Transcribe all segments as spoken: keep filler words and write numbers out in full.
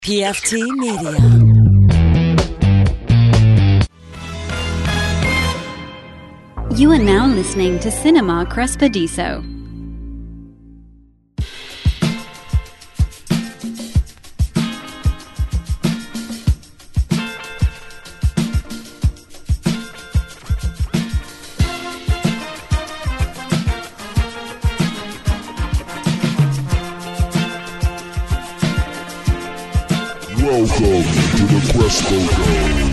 P F T Media. You are now listening to Cinema Crespediso. Welcome to the Crespo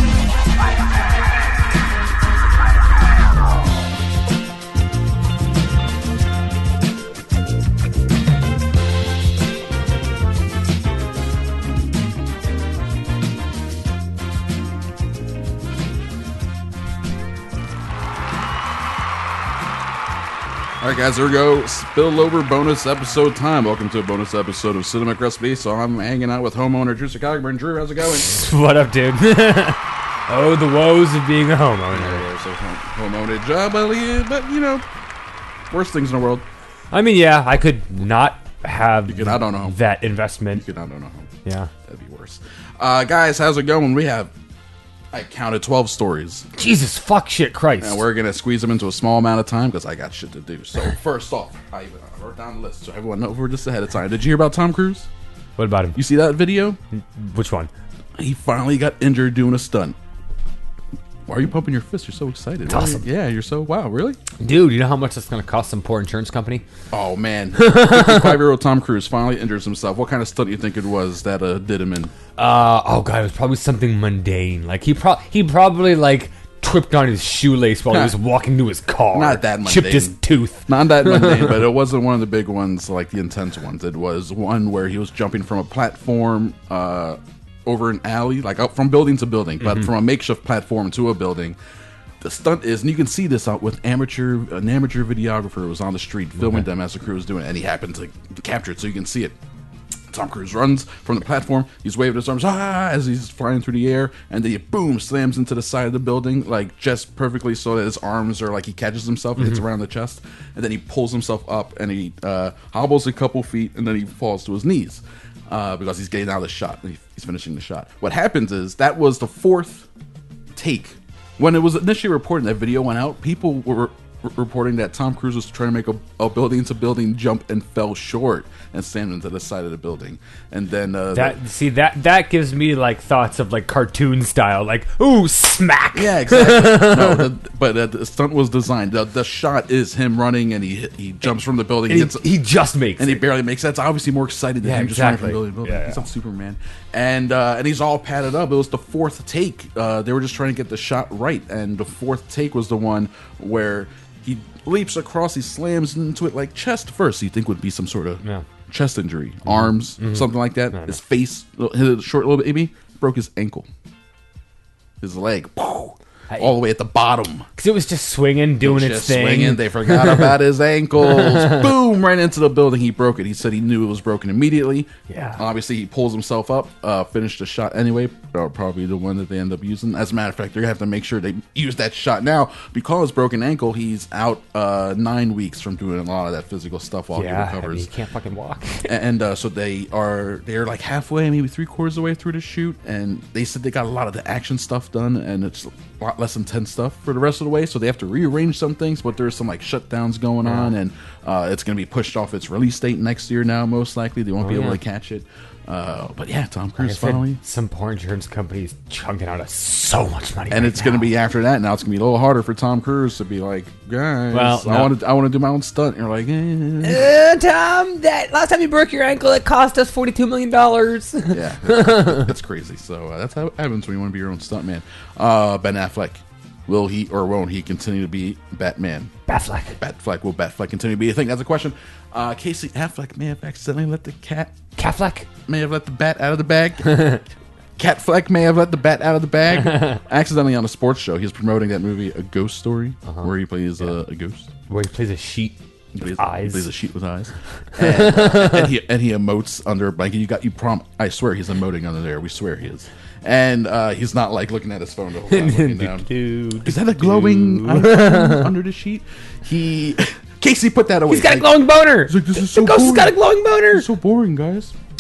Alright guys, here we go. Spillover bonus episode time. Welcome to a bonus episode of Cinema Crespediso. So I'm hanging out with homeowner Drew Cogburn. Drew, how's it going? What up, dude? Oh, the woes of being a homeowner. Yeah, so homeowner job, but you know, worst things in the world. I mean, yeah, I could not have You could not own a home. that investment. You could not own a home. Yeah. That'd be worse. Uh, guys, how's it going? We have, I counted twelve stories. Jesus fuck shit Christ. And we're going to squeeze them into a small amount of time because I got shit to do. So first off, I even wrote down the list so everyone knows we're just ahead of time. Did you hear about Tom Cruise? What about him? You see that video? Which one? He finally got injured doing a stunt. Why are you pumping your fist? You're so excited. It's awesome. Yeah, you're so, wow, really? Dude, you know how much that's going to cost some poor insurance company? Oh, man. fifty-five-year-old Tom Cruise finally injures himself. What kind of stunt do you think it was that uh, did him in? Uh, oh, God, it was probably something mundane. Like, he, pro- he probably, like, tripped on his shoelace while he was walking to his car. Not that mundane. Chipped his tooth. Not that mundane, but it wasn't one of the big ones, like the intense ones. It was one where he was jumping from a platform uh, over an alley, like up from building to building, but Mm-hmm. from a makeshift platform to a building. The stunt is, and you can see this out with amateur, an amateur videographer was on the street filming Okay. them as the crew was doing it, and he happened to capture it so you can see it. Tom Cruise runs from the platform. He's waving his arms ah, as he's flying through the air, and then he boom slams into the side of the building, like just perfectly so that his arms are like he catches himself and hits around the chest, and then he pulls himself up and he uh, hobbles a couple feet, and then he falls to his knees uh, because he's getting out of the shot. He, he's finishing the shot. What happens is that was the fourth take. When it was initially reported that video went out, people were r- reporting that Tom Cruise was trying to make a, a building-to-building jump and fell short and slammed into the side of the building. And then uh, That the, see that that gives me like thoughts of like cartoon style, like ooh smack. yeah, exactly. no, the, but uh, the stunt was designed. The, the shot is him running, and he he jumps from the building, And hits, he, he just makes and he it. barely makes that. It's obviously more excited than Yeah, him just running from exactly. building to building. Yeah, He's yeah. not Superman, and uh, and he's all padded up. It was the fourth take. Uh, they were just trying to get the shot right, and the fourth take was the one where he leaps across. He slams into it like chest first. You think would be some sort of Yeah. chest injury, arms, something like that. no. His face, hit it short little baby, broke his ankle, his leg, I- all the way at the bottom. Because it was just swinging, doing its Just thing. swinging. They forgot about his ankles. Boom! Right into the building. He broke it. He said he knew it was broken immediately. Yeah. Obviously, he pulls himself up, uh, finished the shot anyway. Uh, probably the one that they end up using. As a matter of fact, they're gonna have to make sure they use that shot now because broken ankle. He's out uh, nine weeks from doing a lot of that physical stuff while yeah, he I mean, recovers. you can't fucking walk. And uh, so they are they're like halfway, maybe three quarters of the way through the shoot, and they said they got a lot of the action stuff done, and it's a lot less intense stuff for the rest of the way. So they have to rearrange some things, but there's some like shutdowns going on, and uh, it's going to be pushed off its release date next year now. Most likely, they won't be able yeah. to catch it. Uh, but yeah, Tom Like I Cruise said, finally. some poor insurance companies chunking out of so much money, And right it's going to now. be after that. Now it's going to be a little harder for Tom Cruise to be like, guys, Well, I no. want to, I want to do my own stunt. And you're like, eh. Uh, Tom, that last time you broke your ankle, it cost us forty-two million dollars. Yeah, that's, that's crazy. So uh, that's how it happens when you want to be your own stuntman. Uh, Ben Affleck, will he or won't he continue to be Batman? Batfleck. Batfleck, will Batfleck continue to be a thing? That's a question. Uh, Casey Affleck may have accidentally let the cat, Catfleck. may have let the bat out of the bag. Cat Fleck may have let the bat out of the bag accidentally on a sports show. He's promoting that movie, A Ghost Story, where he plays uh, a ghost. Where he plays a sheet He with plays, eyes. He plays a sheet with eyes, and, uh, and he and he emotes under a blanket. You got you prom. I swear he's emoting under there. We swear he is, and uh, he's not like looking at his phone the whole time. Looking down. Dude, Is that a glowing item under the sheet? He Casey put that away. he's got a Like, glowing boner. he's like, this is the so ghost has boring. got a glowing boner. This is so boring, guys.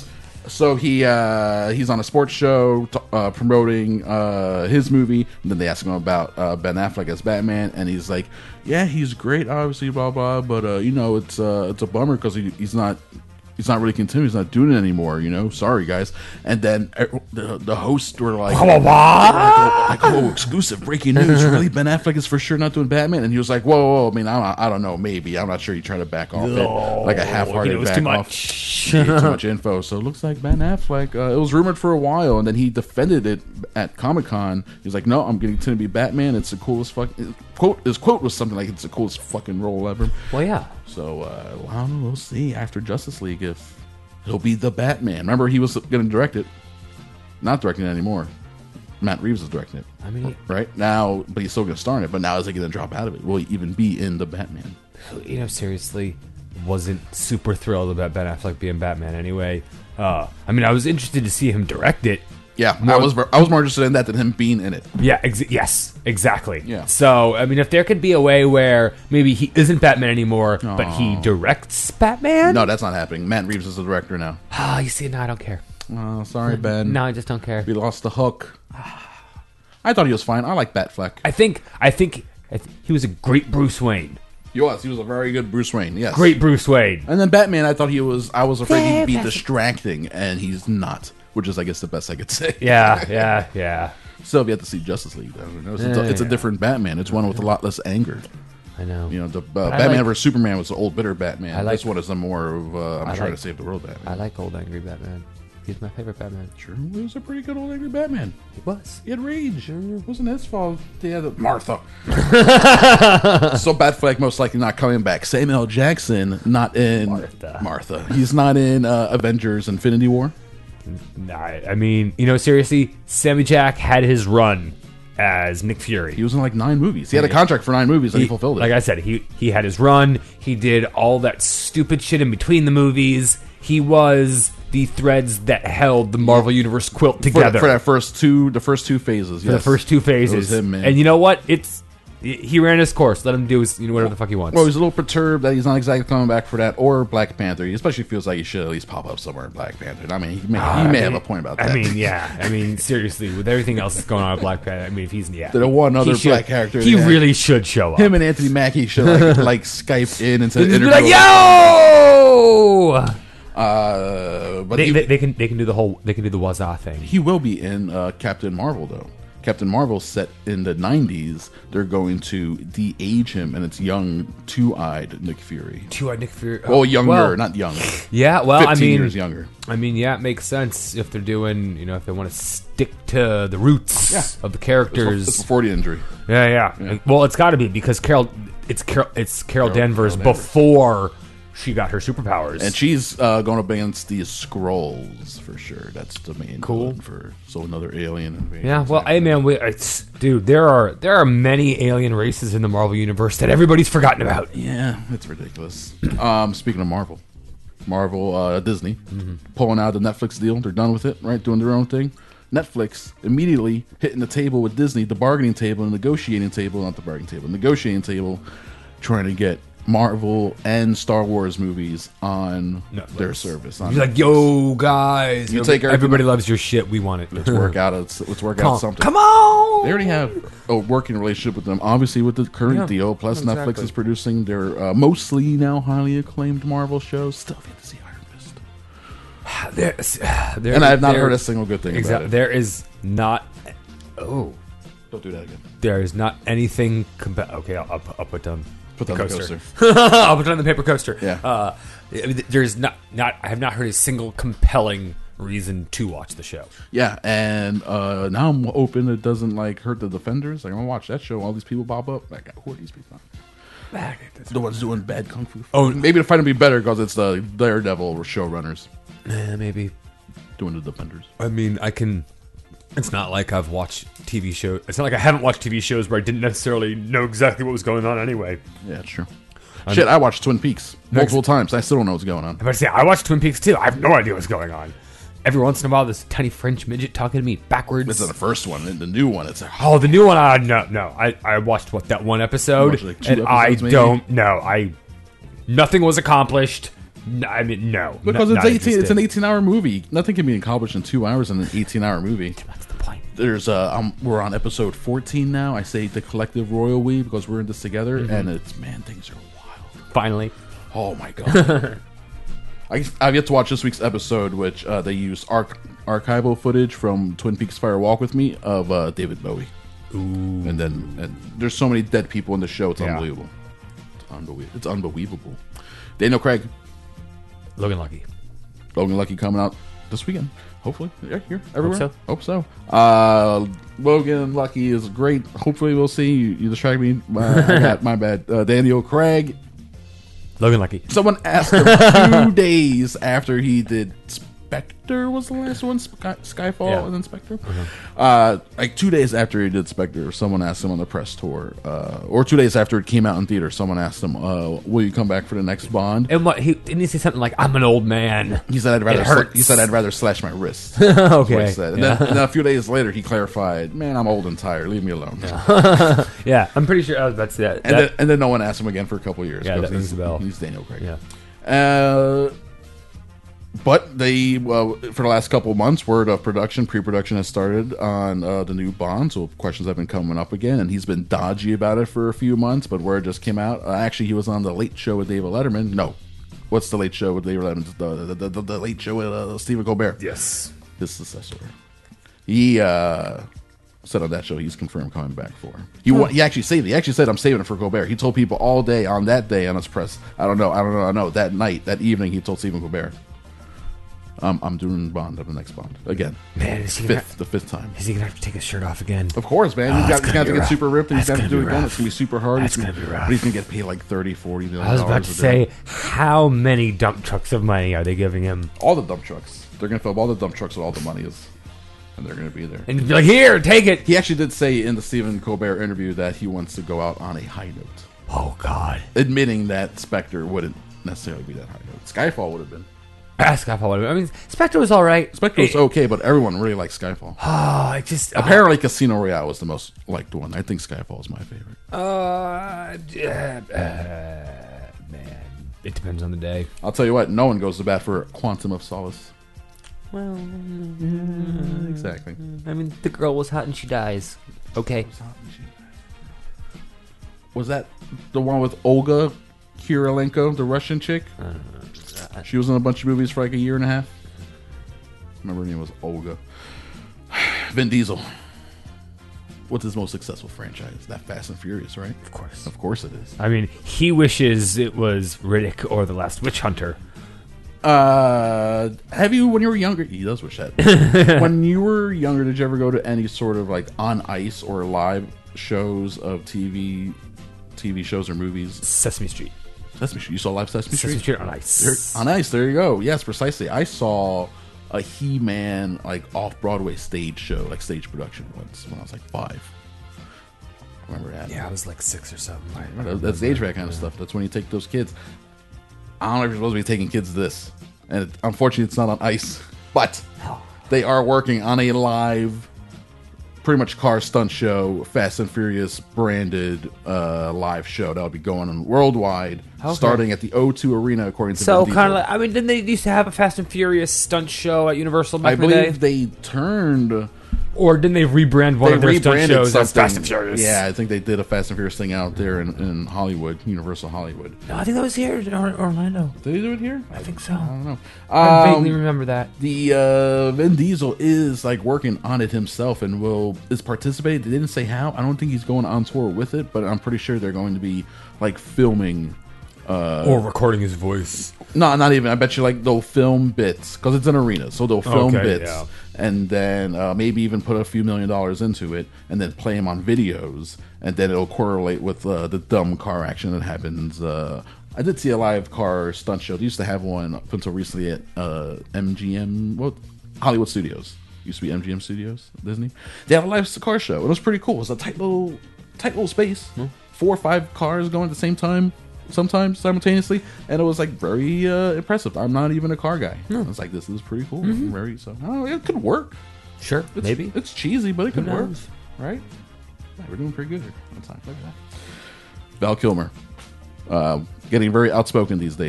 So he uh, he's on a sports show t- uh, promoting uh, his movie, and then they ask him about uh, Ben Affleck as Batman, and he's like, "Yeah, he's great, obviously, blah blah, but uh, you know, it's uh, it's a bummer because he, he's not." He's not really continuing. He's not doing it anymore, you know. Sorry, guys. And then uh, the the hosts were like, What? like, oh, oh, exclusive breaking news! Really, Ben Affleck is for sure not doing Batman. And he was like, whoa, whoa, whoa. I mean, I, I don't know, maybe. I'm not sure. He tried to back off it, like a half-hearted it was back too off. much. He gave too much info. So it looks like Ben Affleck. Uh, it was rumored for a while, and then he defended it at Comic Con. He's like, no, I'm getting to be Batman. It's the coolest fucking quote. His quote was something like, "It's the coolest fucking role ever." Well, yeah. So uh, well, I don't know, we'll see after Justice League if he'll be the Batman. Remember, he was going to direct it. Not directing it anymore. Matt Reeves is directing it. I mean, right now, but he's still going to star in it. But now is he going to drop out of it? Will he even be in the Batman? you know, seriously, wasn't super thrilled about Ben Affleck being Batman anyway. Uh, I mean, I was interested to see him direct it. Yeah, I was I was more interested in that than him being in it. Yeah, ex- yes, exactly. Yeah. So, I mean, if there could be a way where maybe he isn't Batman anymore, but he directs Batman? No, that's not happening. Matt Reeves is the director now. Ah, you see, no, I don't care. Oh, sorry, Ben. No, I just don't care. We lost the hook. I thought he was fine. I like Batfleck. I think, I think, I th- he was a great Bruce Wayne. He was. He was a very good Bruce Wayne. Yes. Great Bruce Wayne. And then Batman, I thought he was. I was afraid he'd be distracting, and he's not. Which is, I guess, the best I could say. Yeah, yeah, yeah. Still have yet to see Justice League, though. You know, It's, a, it's a different Batman. It's one with a lot less anger. I know. You know, the uh, I Batman like- versus Superman was the old bitter Batman. I like- this one is a more of uh, I'm I trying like- to save the world Batman. I like old angry Batman. He's my favorite Batman. Sure, he was a pretty good old angry Batman. He was. He had rage. It wasn't his fault. He had a- Martha. So Batfleck most likely not coming back. Samuel L. Jackson not in Martha. Martha. He's not in uh, Avengers: Infinity War. Nah, I mean, you know, seriously, Sammy Jack had his run as Nick Fury. He was in like nine movies. He had a contract for nine movies and he, He- fulfilled it. Like I said, he he had his run. He did all that stupid shit in between the movies. He was the threads that held the Marvel Universe quilt for, together for that first two, the first two phases. for the first two phases. It was him, man. And you know what? It's he ran his course. Let him do his, you know, whatever the fuck he wants. Well, he's a little perturbed that he's not exactly coming back for that or Black Panther. He especially feels like he should at least pop up somewhere in Black Panther. I mean, he may, he I may mean- have a point about that. I mean, yeah. I mean, seriously, with everything else that's going on with Black Panther, I mean, if he's yeah, The one other he should- black character he they had. really should show up. him and Anthony Mackie should like, like Skype in and Just say, be like, yo. Uh, but They, he, they, they can they can do the whole they can do the Wazaa thing. he will be in uh, Captain Marvel though. Captain Marvel set in the nineties. They're going to de-age him, and it's young, two-eyed Nick Fury. Two-eyed Nick Fury. Oh, younger, Well, not young. yeah. Well, I Fifteen mean, years younger. I mean, yeah, it makes sense if they're doing, you know, if they want to stick to the roots Yeah. of the It's characters. before the injury. Yeah, yeah, Well, it's got to be because Carol, it's Carol, it's Carol, Danvers before she got her superpowers. And she's uh, going up against the Skrulls for sure. That's the main Cool. one for so another alien. invasion. yeah, well, hey man, we, it's, dude, there are there are many alien races in the Marvel universe that everybody's forgotten about. Yeah, it's ridiculous. um, speaking of Marvel, Marvel, uh, Disney Mm-hmm. pulling out the Netflix deal. They're done with it, right? Doing their own thing. Netflix immediately hitting the table with Disney, the bargaining table and negotiating table, not the bargaining table, negotiating table, trying to get Marvel and Star Wars movies on Netflix. their service. On You're like, yo, guys, You every- take everything- everybody loves your shit. We want it. let's work out. A, let's work Come out on, something. come on. They already have a working relationship with them, obviously with the current Yeah, deal. Plus, exactly. Netflix is producing their uh, mostly now highly acclaimed Marvel shows. Still have to see Iron Fist, There's, there, and I have not there- heard a single good thing about Exactly. it. There is not. Oh, Don't do that again. there is not anything. Compa- okay, I'll, I'll, I'll put down. Put that on the coaster. I'll put it on the paper coaster. Yeah. Uh, I mean, there's not not. I have not heard a single compelling reason to watch the show. Yeah, and uh, now I'm open. It doesn't like hurt the Defenders. Like I'm gonna watch that show. All these people pop up. Like who are these people? The ones doing bad kung fu. Oh. Maybe the fight will be better because it's the Daredevil showrunners Eh, maybe. doing the Defenders. I mean, I can. It's not like I've watched T V shows. It's not like I haven't watched T V shows where I didn't necessarily know exactly what was going on anyway. Yeah, it's true. Shit, I watched Twin Peaks multiple times. I still don't know what's going on. I'm about to say, I watched Twin Peaks too. I have no idea what's going on. Every once in a while, this tiny French midget talking to me backwards. This is the first one. The new one. It's like, Oh, the new one? Uh, no, no. I, I watched, what, that one episode? You watched, like, two and I episodes, maybe? don't know. I Nothing was accomplished. No, I mean, no. Because not, it's not eighteen. It's interested. an eighteen-hour movie. Nothing can be accomplished in two hours in an eighteen-hour movie. That's the point. There's uh, um, we're on episode fourteen now. I say the collective royal we because we're in this together, Mm-hmm. and it's man, things are wild. Finally. Oh my god! I, I've yet to watch this week's episode, which uh, they used arch- archival footage from Twin Peaks: Fire Walk with Me of uh, David Bowie. Ooh. And then and there's so many dead people in the show. It's Yeah. unbelievable. It's unbelievable. It's unbelievable. Daniel Craig, Logan Lucky. Logan Lucky coming out this weekend. Hopefully, yeah, here, everywhere. so. Hope so. Uh, Logan Lucky is great. Hopefully, we'll see. You, you distract me. Uh, I got my bad. Uh, Daniel Craig. Logan Lucky. Someone asked him two days after he did Spectre was the last one, Sky, Skyfall Yeah. and then Spectre. Uh, like two days after he did Spectre, someone asked him on the press tour, uh, or two days after it came out in theater, someone asked him, uh, "Will you come back for the next Bond?" And what, he, didn't he say something like, I'm an old man? He said, "I'd rather." It hurts. Sla- he said, "I'd rather slash my wrist." That's what Okay. he said. And, Yeah. then, and then a few days later, he clarified, "Man, I'm old and tired. Leave me alone." Yeah, I'm pretty sure I was about to say that. And, that then, and then no one asked him again for a couple of years. Yeah, because that rings he's, a bell. he's Daniel Craig. yeah. Uh, but they, uh, for the last couple of months, word of production, pre-production has started on uh, the new Bond. So questions have been coming up again, and he's been dodgy about it for a few months. But word just came out. Uh, actually, he was on the Late Show with David Letterman. No, what's the Late Show with David Letterman? The the, the, the, the Late Show with uh, Stephen Colbert. Yes. His successor. He uh, said on that show he's confirmed coming back for. He wa- he actually saved it. He actually said, "I'm saving it for Colbert." He told people all day on that day on his press. I don't know. I don't know. I know that night, that evening, he told Stephen Colbert, um, "I'm doing Bond. I'm the next Bond again. Man, is he, gonna, Fifth, the fifth time." is he gonna have to take his shirt off again? Of course, man. he's got, he's gonna got to be get rough. super ripped, and he's That's got to gonna do be it again. rough. It's gonna be super hard. That's He's gonna be rough. But he's gonna get paid like thirty, forty million. I was about to do say, it. how many dump trucks of money are they giving him? all the dump trucks. They're gonna fill up all the dump trucks with all the money is, and they're gonna be there. And be like, here, take it. He actually did say in the Stephen Colbert interview that he wants to go out on a high note, Oh, God. admitting that Spectre wouldn't necessarily be that high note. Skyfall would have been. Ask I mean, Spectre was all right. Spectre was It- okay, but everyone really liked Skyfall. Oh, I just. Apparently, Casino Royale was the most liked one. I think Skyfall is my favorite. Uh, uh, man, it depends on the day. I'll tell you what, no one goes to bat for Quantum of Solace. Well, Exactly. I mean, the girl was hot and she dies. Okay. Was that the one with Olga Kurylenko, the Russian chick? She was in a bunch of movies for like a year and a half. Remember her name was Olga. Vin Diesel. What's his most successful franchise? That Fast and Furious, right? Of course. Of course it is. I mean, he wishes it was Riddick or The Last Witch Hunter. Uh, have you, when you were younger, he does wish that. When you were younger, did you ever go to any sort of like on ice or live shows of T V, T V shows or movies? Sesame Street. Sesame Street. You saw live Sesame Sesame Street? Street on ice. There- on ice, there you go. Yes, precisely. I saw a He-Man like off-Broadway stage show, like stage production once when I was like five. I remember that. Yeah, I was like six or something. I That- That's age that kind of stuff. That's when you take those kids. I don't know if you're supposed to be taking kids to this, and it, unfortunately, it's not on ice. But they are working on a live, pretty much car stunt show, Fast and Furious branded uh, live show that will be going on worldwide, Okay. starting at the O two Arena, according to So Vin kind of Diesel. like, I mean, didn't they used to have a Fast and Furious stunt show at Universal back I in the day? believe they turned. Or didn't they rebrand one They of their stunt rebranded shows as something. Fast and Furious? Yeah, I think they did a Fast and Furious thing out there in, in Hollywood, Universal Hollywood. No, I think that was here in Or- Orlando. Did they do it here? I think so. I don't know. I Um, vaguely remember that. The uh, Vin Diesel is like working on it himself and will is participating. They didn't say how. I don't think he's going on tour with it, but I'm pretty sure they're going to be like filming. or recording his voice. No, not even. I bet you like they'll film bits because it's an arena, so they'll film Okay, bits yeah. and then uh, maybe even put a few million dollars into it and then play them on videos, and then it'll correlate with uh, the dumb car action that happens. Uh, I did see a live car stunt show. They used to have one up until recently at uh, M G M, what Hollywood Studios. Used to be M G M Studios, Disney. They have a live car show. It was pretty cool. It was a tight little, tight little space. Four or five cars going at the same time, sometimes simultaneously, and it was like very uh, impressive. I'm not even a car guy. I was like, this is pretty cool. Very so. I don't know, it could work. Sure, It's, maybe. it's cheesy, but it could work, knows? right? Yeah, we're doing pretty good here on time. Look at that. Val Kilmer, uh, getting very outspoken these days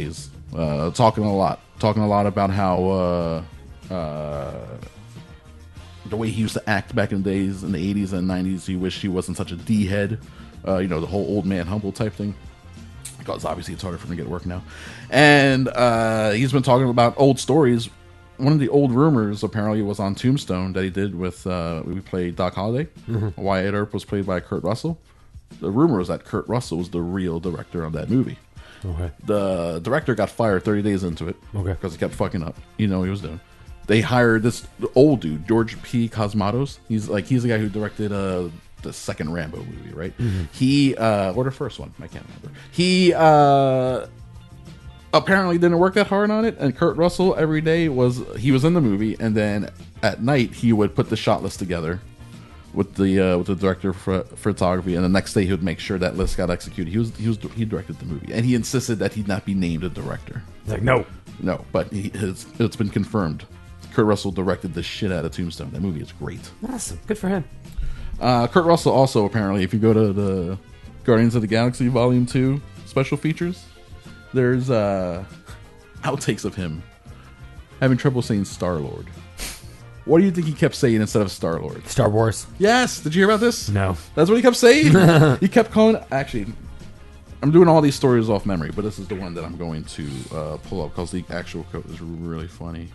uh, talking a lot, talking a lot about how uh, uh, the way he used to act back in the days in the eighties and nineties. He wished he wasn't such a D head, uh, you know, the whole old man humble type thing. Because obviously it's harder for him to get work now, and uh, he's been talking about old stories. One of the old rumors apparently was on Tombstone that he did with uh, we played Doc Holliday. Mm-hmm. Wyatt Earp was played by Kurt Russell. The rumor was that Kurt Russell was the real director of that movie. Okay. The director got fired thirty days into it Okay. because he kept fucking up. You know what he was doing. They hired this old dude, George P. Cosmatos. He's like he's the guy who directed uh, the second Rambo movie, right? Mm-hmm. He uh, or the first one, I can't remember. He uh, apparently didn't work that hard on it, and Kurt Russell every day was he was in the movie, and then at night he would put the shot list together with the uh, with the director for photography, and the next day he would make sure that list got executed. He was he was he directed the movie, and he insisted that he not be named a director. Like no, no, but he, his, it's been confirmed. Kurt Russell directed the shit out of Tombstone. That movie is great. Awesome, good for him. Uh, Kurt Russell also apparently, if you go to the Guardians of the Galaxy Volume Two special features, there's uh, outtakes of him having trouble saying Star-Lord. What do you think he kept saying instead of Star-Lord? Star Wars. Yes. Did you hear about this? No. That's what he kept saying? He kept calling... Actually, I'm doing all these stories off memory, but this is the one that I'm going to uh, pull up because the actual quote is really funny.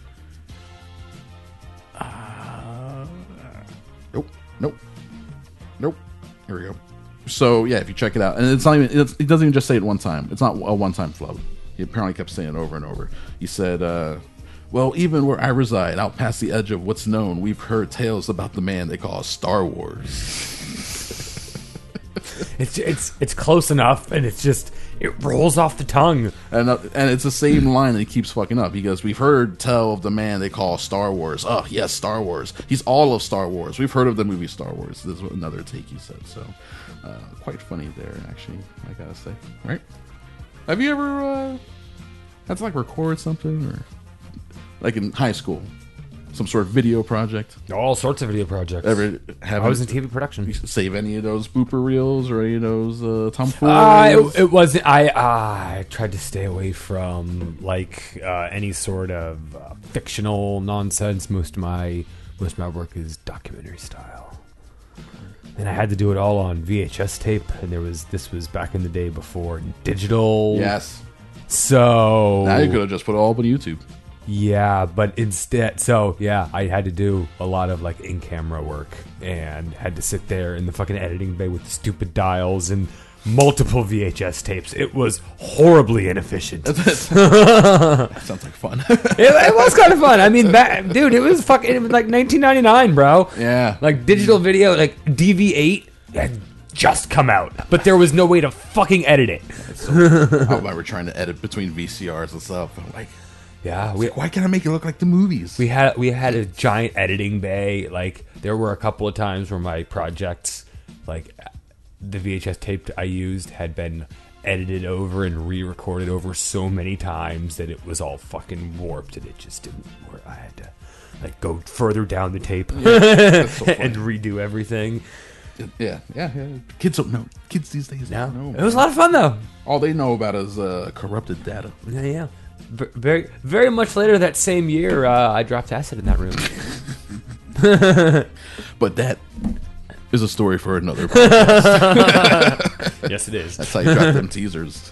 Uh, nope. Nope. Nope. Here we go. So, yeah, if you check it out. And it's not even... It's, he doesn't even just say it one time. It's not a one-time flub. He apparently kept saying it over and over. He said... Uh, Well, even where I reside, out past the edge of what's known, we've heard tales about the man they call Star Wars. it's it's it's close enough, and it's just it rolls off the tongue. And uh, and it's the same line that he keeps fucking up. He goes, "We've heard tell of the man they call Star Wars. Oh yes, Star Wars. He's all of Star Wars. We've heard of the movie Star Wars." This is another take he said. So, uh, quite funny there, actually. I gotta say, right? Have you ever uh, had to like record something or? Like in high school, some sort of video project. All sorts of video projects. Ever have I was in T V production. Save any of those blooper reels or any of those uh, tomfoolery? Uh, it, it wasn't. I uh, I tried to stay away from like uh, any sort of uh, fictional nonsense. Most of my most of my work is documentary style, and I had to do it all on V H S tape. And there was this was back in the day before digital. Yes. So now you could have just put it all up on YouTube. Yeah, but instead, so yeah, I had to do a lot of like in-camera work and had to sit there in the fucking editing bay with the stupid dials and multiple V H S tapes. It was horribly inefficient. That sounds like fun. it, it was kind of fun. I mean, back, dude, it was fucking it was like nineteen ninety-nine, bro. Yeah, like digital video, like D V eight had just come out, but there was no way to fucking edit it. So, I remember trying to edit between V C Rs and stuff. I'm like. Yeah, we, like, why can't I make it look like the movies? We had we had a giant editing bay. Like there were a couple of times where my projects, like the V H S tape I used, had been edited over and re-recorded over so many times that it was all fucking warped and it just didn't work. I had to like go further down the tape yeah, that's so and redo everything. Yeah, yeah, yeah. Kids don't know. Kids these days don't know. It was a lot of fun though. All they know about is uh, corrupted data. Yeah, yeah. Very, very much later that same year, uh, I dropped acid in that room. But that is a story for another podcast. Yes, it is. That's how you drop them teasers.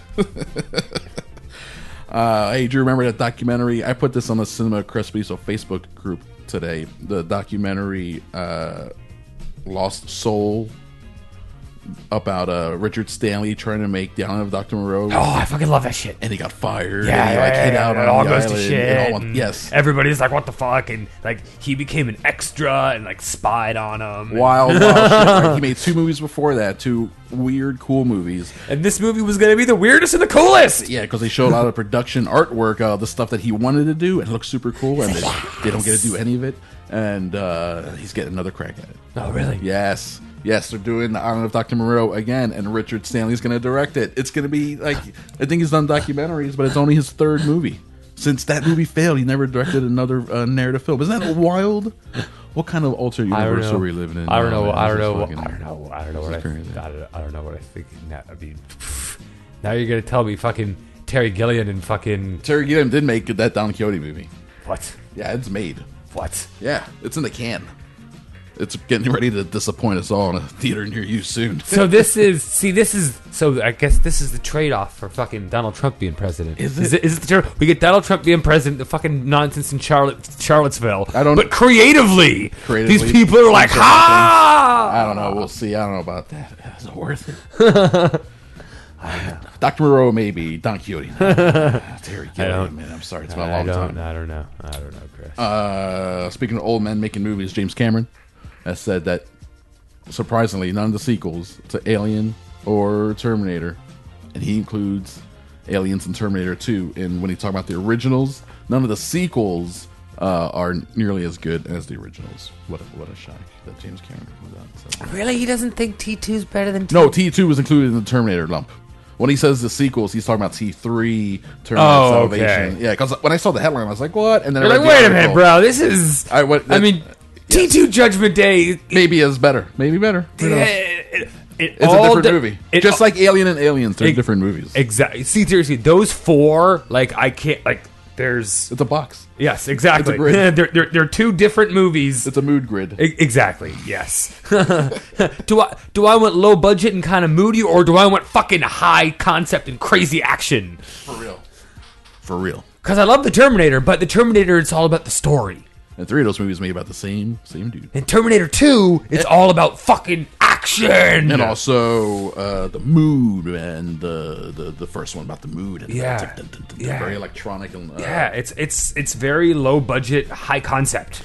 uh, hey, do you remember that documentary? I put this on the Cinema Crespediso Facebook group today. The documentary uh, Lost Soul about uh, Richard Stanley trying to make The Island of Doctor Moreau. Oh, I fucking love that shit. And he got fired. Yeah, and he, yeah, like, yeah, hid yeah, out it on all the goes to island shit. and all went- and yes. Everybody's like, what the fuck? And like, he became an extra and like spied on him. Wild, wild shit. Like, he made two movies before that, two weird, cool movies. And this movie was going to be the weirdest and the coolest. Yeah, because they showed a lot of production artwork, uh, the stuff that he wanted to do, and it looks super cool, and they, they don't get to do any of it. And uh, he's getting another crack at it. Oh, really? Yes. Yes, they're doing The Island of Doctor Moreau again, and Richard Stanley's going to direct it. It's going to be, like, I think he's done documentaries, but it's only his third movie. Since that movie failed, he never directed another uh, narrative film. Isn't that wild? What kind of alternate universe are we living in? I don't know. now, I don't man? know. This is I fucking- don't know. I don't know what I, this is crazy. I don't, I don't know what I think. Now, I mean, now you're gonna tell me fucking Terry Gilliam and fucking Terry Gilliam did make that Don Quixote movie. what? Yeah, it's made. What? Yeah, it's in the can. It's getting ready to disappoint us all in a theater near you soon. So this is see this is so I guess this is the trade off for fucking Donald Trump being president. Is Is it? it, is it the trade- we get Donald Trump being president, the fucking nonsense in Charlotte, Charlottesville. I don't- But creatively, Creatively, these people are like, something. ha! I don't know. We'll see. I don't know about that. Is it worth it? Doctor Moreau, maybe. Don Quixote. Terry Gilliam, man. I'm sorry. It's been a I long don't, time. I don't know. I don't know, Chris. Uh, speaking of old men making movies, James Cameron has said that, surprisingly, none of the sequels to Alien or Terminator, and he includes Aliens and Terminator two, and when he talks about the originals, none of the sequels uh, are nearly as good as the originals. What a, what a shock that James Cameron put that. So. Really, he doesn't think T two's better than T? No, T two was included in the Terminator lump. When he says the sequels, he's talking about T three, Terminator Oh, Salvation. okay. Yeah, because when I saw the headline, I was like, what? And then I You're read like, the wait a minute, article. bro. This is. I, what, I mean, T two Judgment Day. maybe is better. Maybe better. Who knows? It, it, it It's a all different de- movie. it Just all- like Alien and Aliens, they're Ex- different movies. Exactly. See, seriously, those four, like, I can't, like, there's. It's a box. Yes, exactly. It's a grid. they're, they're, they're two different movies. It's a mood grid. E- Exactly. Yes. do I do I want low budget and kind of moody, or do I want fucking high concept and crazy action? For real. For real. Because I love the Terminator, but the Terminator, it's all about the story. And three of those movies made about the same same dude. In Terminator two, it's all about fucking action. And also uh, the mood, and the, the the first one about the mood. And Yeah. it's like dun, dun, dun, dun, Yeah. very electronic. And, uh, yeah, it's it's it's very low budget, high concept.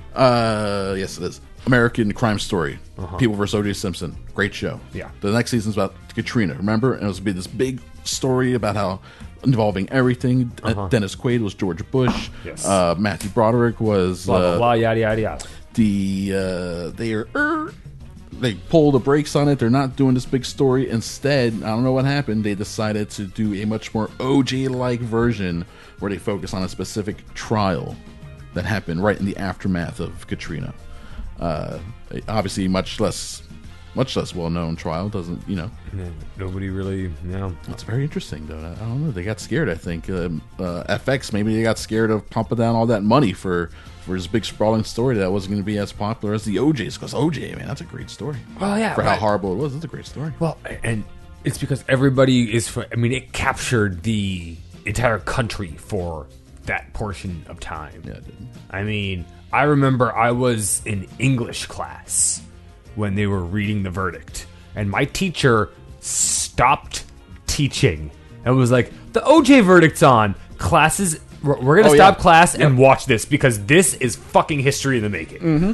Uh, yes, it is. American Crime Story. People versus O J Simpson. Great show. Uh-huh. Yeah. The next season's about Katrina. Remember? And it was be this big story about how involving everything. Uh, Dennis Quaid was George Bush. Yes. Uh, Matthew Broderick was Blah blah uh, blah, yada yada yada. the uh, they are er, they pull the brakes on it. They're not doing this big story. Instead, I don't know what happened. They decided to do a much more O J-like version where they focus on a specific trial that happened right in the aftermath of Katrina. Uh, obviously, much less, much less well-known trial. Doesn't you know? Yeah, nobody really, you know. It's very interesting, though. I don't know. They got scared. I think um, uh, F X maybe they got scared of pumping down all that money for for this big sprawling story that wasn't going to be as popular as the O J's. Because O J, man, that's a great story. Well, yeah, for how right. horrible it was, it's a great story. Well, and it's because everybody is. For, I mean, it captured the entire country for that portion of time. Yeah, it did. I mean, I remember I was in English class when they were reading the verdict, and my teacher stopped teaching and was like, "The O J verdict's on. Classes, we're, we're gonna Oh, stop yeah. class and watch this because this is fucking history in the making." Mm-hmm.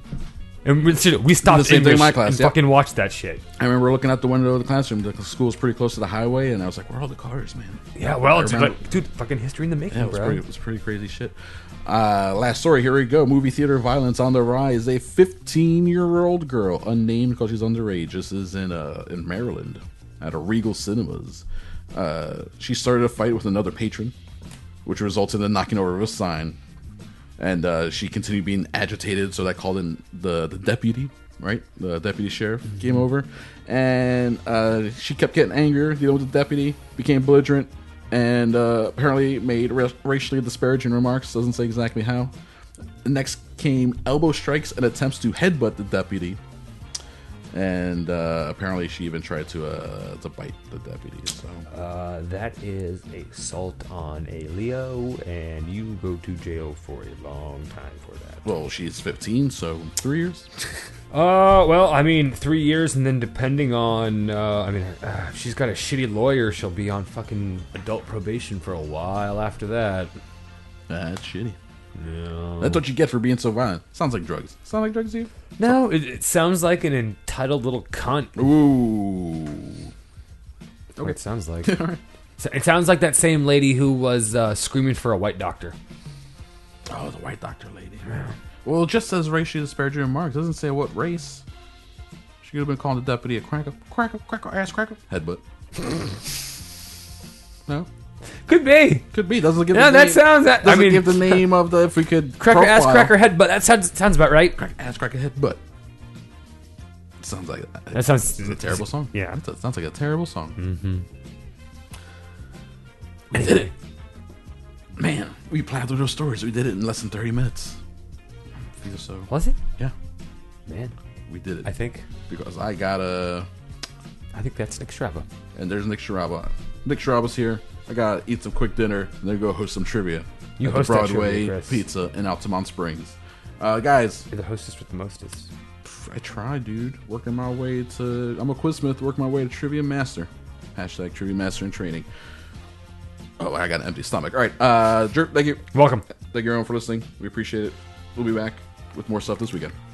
And we, we stopped The same thing English in my class, and yep. fucking watched that shit. I remember looking out the window of the classroom. The school's pretty close to the highway, and I was like, "Where are all the cars, man?" Yeah, well, I it's, remember- but, dude, fucking history in the making, Yeah, it was, bro. pretty, it was pretty crazy shit. Uh, last story, here we go. Movie theater violence on the rise. A fifteen-year-old girl, unnamed because she's underage. This is in uh, in Maryland at a Regal Cinemas. Uh, she started a fight with another patron, which resulted in knocking over a sign. And uh, she continued being agitated, so that called in the, the deputy, right? The deputy sheriff came over. And uh, she kept getting angry, dealing with the deputy, became belligerent, and uh, apparently made ra- racially disparaging remarks. Doesn't say exactly how. Next came elbow strikes and attempts to headbutt the deputy. And uh, apparently she even tried to uh, to bite the deputy. So Uh, that is assault on a Leo, and you go to jail for a long time for that. well, she's fifteen, so three years. Uh, well, I mean, three years, and then depending on, uh, I mean, uh, if she's got a shitty lawyer, she'll be on fucking adult probation for a while after that. That's shitty. No. That's what you get for being so violent. Sounds like drugs. Sound like drugs to you? No, it, it sounds like an entitled little cunt. Ooh. That's what it sounds like. So it sounds like that same lady who was uh, screaming for a white doctor. Oh, the white doctor lady. Well, it just says racially disparaging remarks. It doesn't say what race. She could have been calling the deputy a cracker, cracker, cracker, ass cracker. Headbutt. No? Could be. Could be. Doesn't give Yeah, the that name, sounds- that- I doesn't mean- give the name of the, if we could Cracker, ass, profile. cracker, head, but that sounds sounds about right. Cracker, ass cracker, headbutt. Sounds like That sounds it's a terrible song. Yeah. It sounds like a terrible song. Mm-hmm. We did it. Man, we plowed through those stories. We did it in less than thirty minutes. I feel so. Was it? Yeah, Man, we did it. I think Because I got a... I think that's Nick Straba. And there's Nick Sharaba. Nick Sharaba's here. I gotta eat some quick dinner and then go host some trivia. You at host the that Broadway trivia, Chris. Pizza in Altamont Springs. Uh, guys, You're the hostess with the mostest. I try, dude. Working my way to... I'm a quizsmith, working my way to Trivia Master. Hashtag Trivia Master in training. Oh, I got an empty stomach. All right, uh, Jerk, thank you. Welcome. Thank you everyone for listening. We appreciate it. We'll be back with more stuff this weekend.